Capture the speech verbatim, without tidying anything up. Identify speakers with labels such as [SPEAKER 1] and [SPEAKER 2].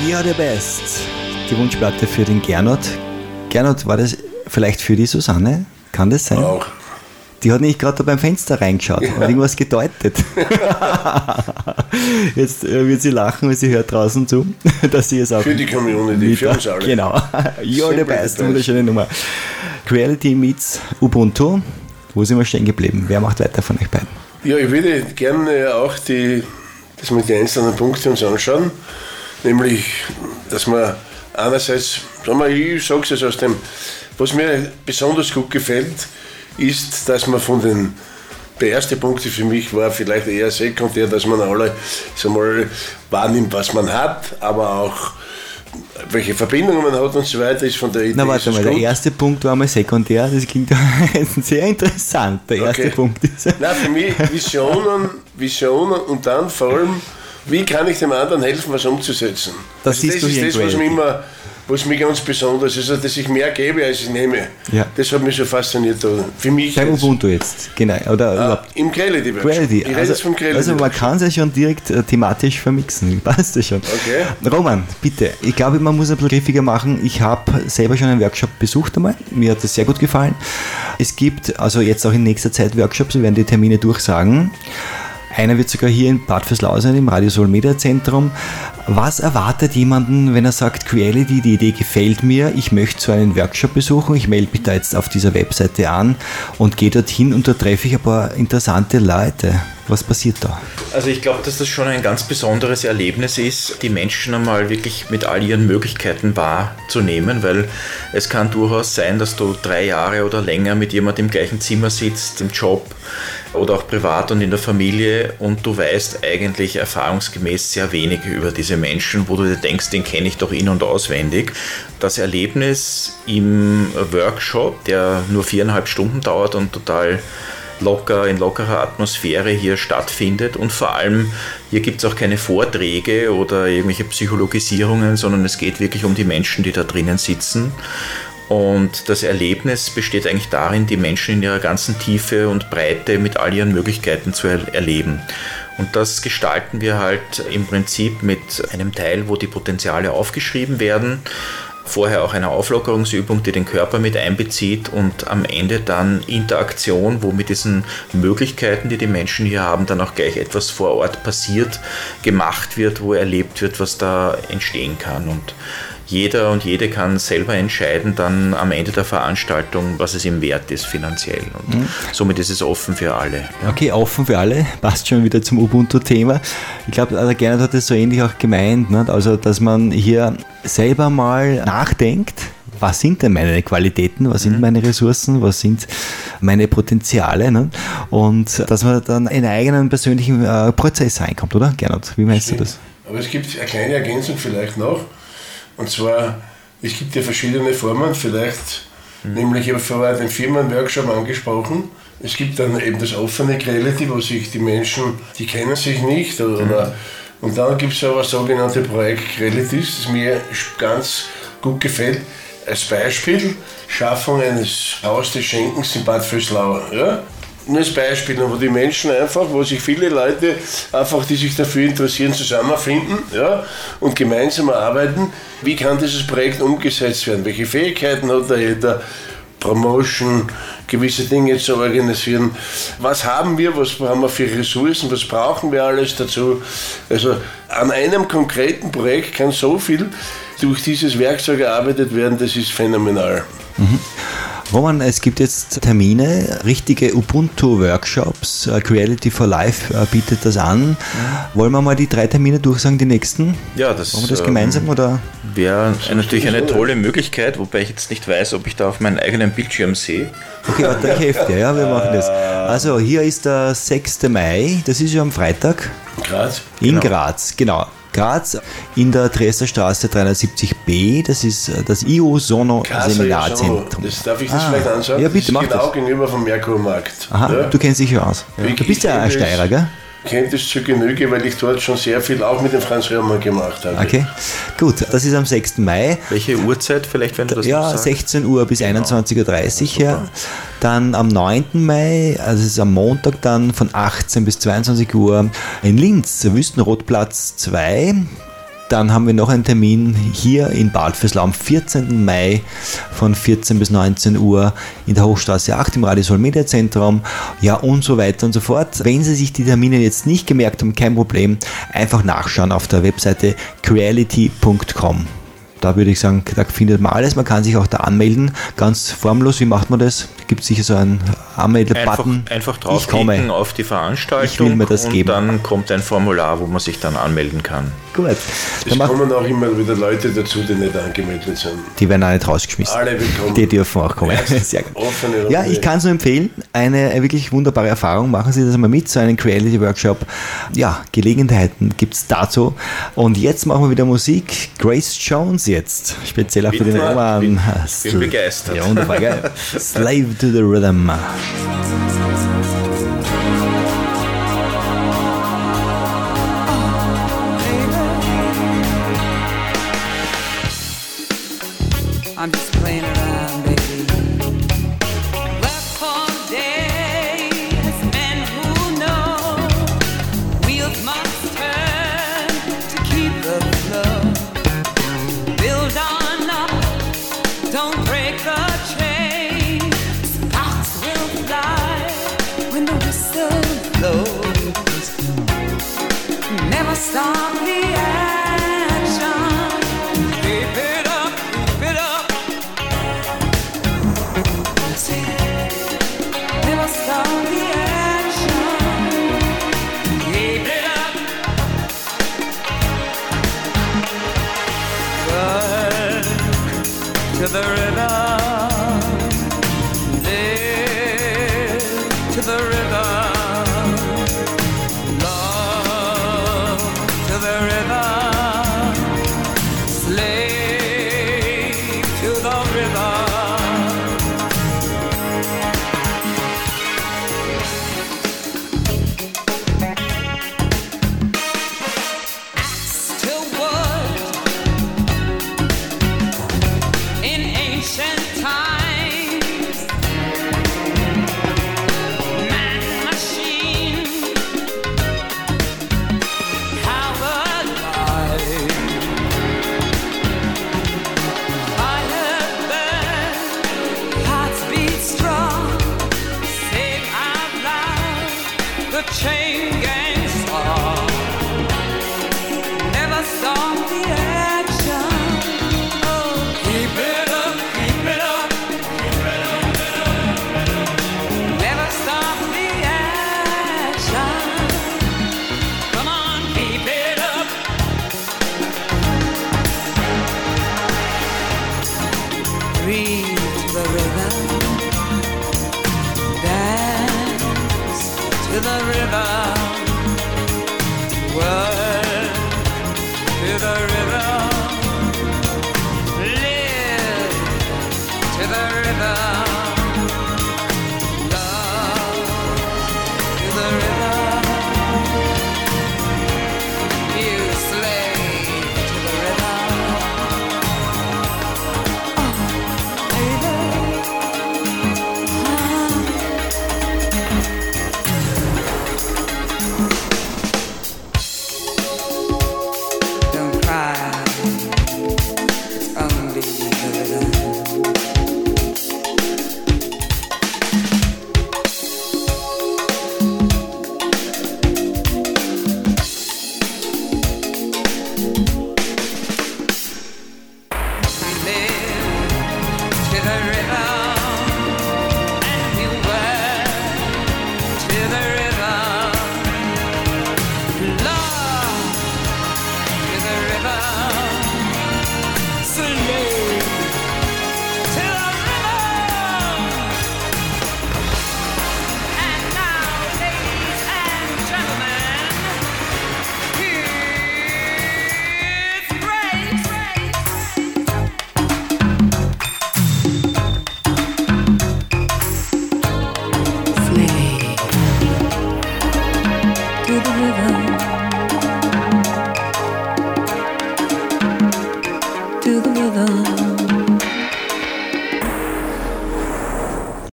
[SPEAKER 1] You're the best. Die Wunschplatte für den Gernot. Gernot, war das vielleicht für die Susanne? Kann das sein?
[SPEAKER 2] Auch.
[SPEAKER 1] Die hat nicht gerade da beim Fenster reingeschaut und irgendwas gedeutet. Jetzt äh, wird sie lachen, weil sie hört draußen zu, dass sie es auch...
[SPEAKER 2] Für die Community, für uns alle.
[SPEAKER 1] Genau. You're the best. Wunderschöne Nummer. Creality meets Ubuntu. Wo sind wir stehen geblieben? Wer macht weiter von euch beiden?
[SPEAKER 2] Ja, ich würde gerne auch die, das mit den einzelnen Punkten uns anschauen. Nämlich, dass man einerseits, sagen wir, ich sage es jetzt aus dem, was mir besonders gut gefällt, ist, dass man von den, der erste Punkt für mich war vielleicht eher sekundär, dass man alle so mal wahrnimmt, was man hat, aber auch welche Verbindungen man hat und so weiter, ist von der Idee.
[SPEAKER 1] Na warte mal, der erste Punkt war mal sekundär, das klingt sehr interessant, der erste okay. Punkt ist.
[SPEAKER 2] Nein, für mich Visionen, Visionen und dann vor allem, wie kann ich dem anderen helfen, was umzusetzen.
[SPEAKER 1] Das,
[SPEAKER 2] also das ist das, was mich immer was mich ganz besonders ist, also dass ich mehr gebe, als ich nehme. Ja. Das hat mich so fasziniert. Für mich
[SPEAKER 1] beim Ubuntu jetzt, genau. Oder
[SPEAKER 2] ah,
[SPEAKER 1] überhaupt.
[SPEAKER 2] Im Creality.
[SPEAKER 1] Creality.
[SPEAKER 2] Ich
[SPEAKER 1] also,
[SPEAKER 2] vom Creality.
[SPEAKER 1] Also man kann es ja schon direkt äh, thematisch vermixen. Passt das schon.
[SPEAKER 2] Okay.
[SPEAKER 1] Roman, bitte. Ich glaube, man muss ein bisschen griffiger machen. Ich habe selber schon einen Workshop besucht einmal. Mir hat das sehr gut gefallen. Es gibt also jetzt auch in nächster Zeit Workshops. Wir werden die Termine durchsagen. Einer wird sogar hier in Bad Vöslau sein, im Radio Soul Media Zentrum. Was erwartet jemanden, wenn er sagt, Creality, die Idee gefällt mir, ich möchte so einen Workshop besuchen, ich melde mich da jetzt auf dieser Webseite an und gehe dorthin und da treffe ich ein paar interessante Leute. Was passiert da?
[SPEAKER 3] Also ich glaube, dass das schon ein ganz besonderes Erlebnis ist, die Menschen einmal wirklich mit all ihren Möglichkeiten wahrzunehmen, weil es kann durchaus sein, dass du drei Jahre oder länger mit jemandem im gleichen Zimmer sitzt, im Job oder auch privat und in der Familie und du weißt eigentlich erfahrungsgemäß sehr wenig über diese Menschen, wo du dir denkst, den kenne ich doch in- und auswendig. Das Erlebnis im Workshop, der nur viereinhalb Stunden dauert und total locker, in lockerer Atmosphäre hier stattfindet und vor allem hier gibt es auch keine Vorträge oder irgendwelche Psychologisierungen, sondern es geht wirklich um die Menschen, die da drinnen sitzen. Und das Erlebnis besteht eigentlich darin, die Menschen in ihrer ganzen Tiefe und Breite mit all ihren Möglichkeiten zu er- erleben. Und das gestalten wir halt im Prinzip mit einem Teil, wo die Potenziale aufgeschrieben werden, vorher auch eine Auflockerungsübung, die den Körper mit einbezieht und am Ende dann Interaktion, wo mit diesen Möglichkeiten, die die Menschen hier haben, dann auch gleich etwas vor Ort passiert, gemacht wird, wo erlebt wird, was da entstehen kann. Und jeder und jede kann selber entscheiden dann am Ende der Veranstaltung, was es ihm wert ist finanziell. Und mhm. somit ist es offen für alle.
[SPEAKER 1] Ja. Okay, offen für alle. Passt schon wieder zum Ubuntu-Thema. Ich glaube, der Gernot hat es so ähnlich auch gemeint, ne? Also, dass man hier selber mal nachdenkt, was sind denn meine Qualitäten, was sind mhm. meine Ressourcen, was sind meine Potenziale, ne? Und dass man dann in einen eigenen persönlichen äh, Prozess reinkommt, oder Gernot? Wie meinst Stimmt. du das?
[SPEAKER 2] Aber es gibt eine kleine Ergänzung vielleicht noch. Und zwar, es gibt ja verschiedene Formen, vielleicht, mhm. nämlich, ich habe vorher den Firmenworkshop angesprochen. Es gibt dann eben das offene Creality, wo sich die Menschen, die kennen sich nicht. Oder, mhm. oder, und dann gibt es aber sogenannte Projekt Crealities, das mir ganz gut gefällt. Als Beispiel, Schaffung eines Haus des Schenkens in Bad Vöslau. Ja? Nur als Beispiel, wo die Menschen einfach, wo sich viele Leute einfach, die sich dafür interessieren, zusammenfinden, ja, und gemeinsam arbeiten. Wie kann dieses Projekt umgesetzt werden? Welche Fähigkeiten hat da jeder? Promotion, gewisse Dinge zu organisieren. Was haben wir, was haben wir für Ressourcen, was brauchen wir alles dazu? Also an einem konkreten Projekt kann so viel durch dieses Werkzeug erarbeitet werden, das ist phänomenal.
[SPEAKER 1] Mhm. Roman, es gibt jetzt Termine, richtige Ubuntu-Workshops, Creality for Life bietet das an. Ja. Wollen wir mal die drei Termine durchsagen, die nächsten?
[SPEAKER 3] Ja, das,
[SPEAKER 1] Wollen wir das gemeinsam oder?
[SPEAKER 3] Wäre natürlich eine tolle Möglichkeit, wobei ich jetzt nicht weiß, ob ich da auf meinen eigenen Bildschirm sehe.
[SPEAKER 1] Okay, warte, ich helfe dir, ja, wir machen das. Also hier ist der sechster Mai, das ist ja am Freitag.
[SPEAKER 2] In Graz?
[SPEAKER 1] In
[SPEAKER 3] genau.
[SPEAKER 1] Graz, genau. Graz in der Dresdner Straße dreihundertsiebzig b, das ist das I O Sono Seminarzentrum.
[SPEAKER 2] Das darf ich das ah, vielleicht anschauen?
[SPEAKER 1] Ja, bitte,
[SPEAKER 2] das
[SPEAKER 1] mach
[SPEAKER 2] ist genau
[SPEAKER 1] das.
[SPEAKER 2] gegenüber vom Merkurmarkt.
[SPEAKER 1] Aha, ja. Du kennst dich ja aus. Ja. Du bist ja ein Steirer, gell?
[SPEAKER 2] Ich kenne das zu Genüge, weil ich dort schon sehr viel auch mit dem Franz Röhrmann gemacht habe.
[SPEAKER 1] Okay, gut, das ist am sechster Mai.
[SPEAKER 3] Welche Uhrzeit vielleicht, wenn du das
[SPEAKER 1] Ja,
[SPEAKER 3] noch sagst?
[SPEAKER 1] sechzehn Uhr bis einundzwanzig Uhr dreißig her. Ja. Dann am neunten Mai, also es ist am Montag dann von achtzehn bis zweiundzwanzig Uhr in Linz, Wüstenrotplatz zwei. Dann haben wir noch einen Termin hier in Bad Vöslau am vierzehnten Mai von vierzehn bis neunzehn Uhr in der Hochstraße acht im Radisol Media Zentrum. Ja, und so weiter und so fort. Wenn Sie sich die Termine jetzt nicht gemerkt haben, kein Problem, einfach nachschauen auf der Webseite creality punkt com. Da würde ich sagen, da findet man alles. Man kann sich auch da anmelden. Ganz formlos. Wie macht man das? Da gibt es sicher so einen Anmelde-Button.
[SPEAKER 3] Einfach, einfach draufklicken auf die Veranstaltung
[SPEAKER 1] ich will mir das
[SPEAKER 3] und
[SPEAKER 1] geben.
[SPEAKER 3] Dann kommt ein Formular, wo man sich dann anmelden kann.
[SPEAKER 1] Gut.
[SPEAKER 2] Es kommen auch immer wieder Leute dazu, die nicht angemeldet sind.
[SPEAKER 1] Die werden auch nicht rausgeschmissen.
[SPEAKER 2] Alle willkommen.
[SPEAKER 1] Die dürfen auch kommen. Sehr gut.
[SPEAKER 2] Offene
[SPEAKER 1] Ja, ich kann es nur empfehlen. Eine wirklich wunderbare Erfahrung. Machen Sie das einmal mit, so einen Creality-Workshop. Ja, Gelegenheiten gibt es dazu. Und jetzt machen wir wieder Musik. Grace Jones jetzt. Speziell auch für den Roman.
[SPEAKER 3] Ich bin begeistert.
[SPEAKER 1] Ja, wunderbar, gell? Slave to the Rhythm.
[SPEAKER 4] I'm just playing around, baby. Left for days, men who know wheels must turn to keep the flow. Build on up, don't break the chain. Sparks will fly when the whistle blows. Never stop the action. Keep it up, keep it up. Never stop the action. Keep it up. Work to the rhythm. Live to the rhythm. Love to the rhythm. Slave to the rhythm. Chain gang star. Never stop the action. Oh, keep it up, keep it up. Never stop the action. Come on, keep it up. Breathe to the rhythm. Dance to the rhythm, work to the rhythm, live to the rhythm.